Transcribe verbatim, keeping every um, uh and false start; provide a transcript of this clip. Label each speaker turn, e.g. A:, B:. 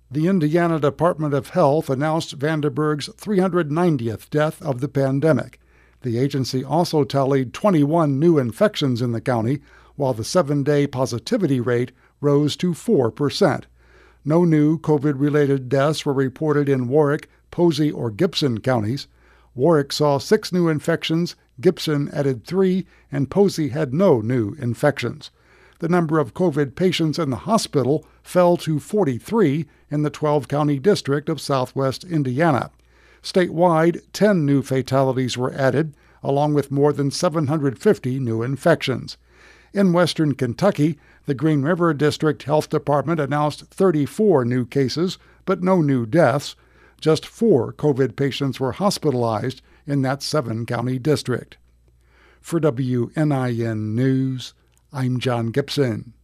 A: The Indiana Department of Health announced Vandenberg's three hundred ninetieth death of the pandemic. The agency also tallied twenty-one new infections in the county, while the seven-day positivity rate rose to four percent. No new COVID-related deaths were reported in Warwick, Posey, or Gibson counties. Warwick saw six new infections, Gibson added three, and Posey had no new infections. The number of COVID patients in the hospital fell to forty-three in the twelve-county district of southwest Indiana. Statewide, ten new fatalities were added, along with more than seven hundred fifty new infections. In western Kentucky, the Green River District Health Department announced thirty-four new cases, but no new deaths. Just four COVID patients were hospitalized in that seven-county district. For W N I N News, I'm John Gibson.